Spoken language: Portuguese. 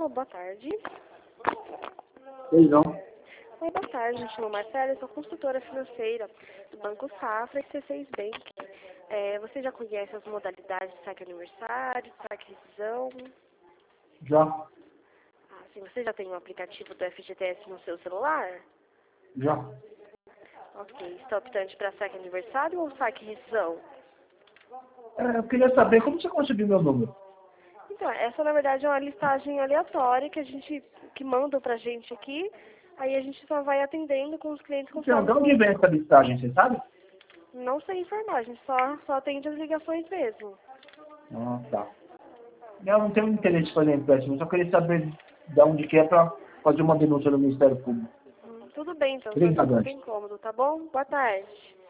Alô, boa tarde. Pois não. Oi, boa tarde, me chamo Marcela, eu sou consultora financeira do Banco Safra e C6 Bank. Você já conhece as modalidades de saque aniversário, saque rescisão? Já. Ah, sim, você já tem um aplicativo do FGTS no seu celular? Já. Ok, está optante para saque aniversário ou saque rescisão? Eu queria saber como você conseguiu meu número. Então, essa na verdade é uma listagem aleatória que mandam pra gente aqui, aí a gente só vai atendendo com os clientes Então, conforme de onde for. vem essa listagem, você sabe? Não sei informar, a gente só atende as ligações mesmo. Ah, tá. Eu não tenho interesse em fazer empréstimo, eu só queria saber de onde que é para fazer uma denúncia no Ministério Público. Tudo bem, então, se você Obrigado, não Anjo. tem cômodo, tá bom? Boa tarde.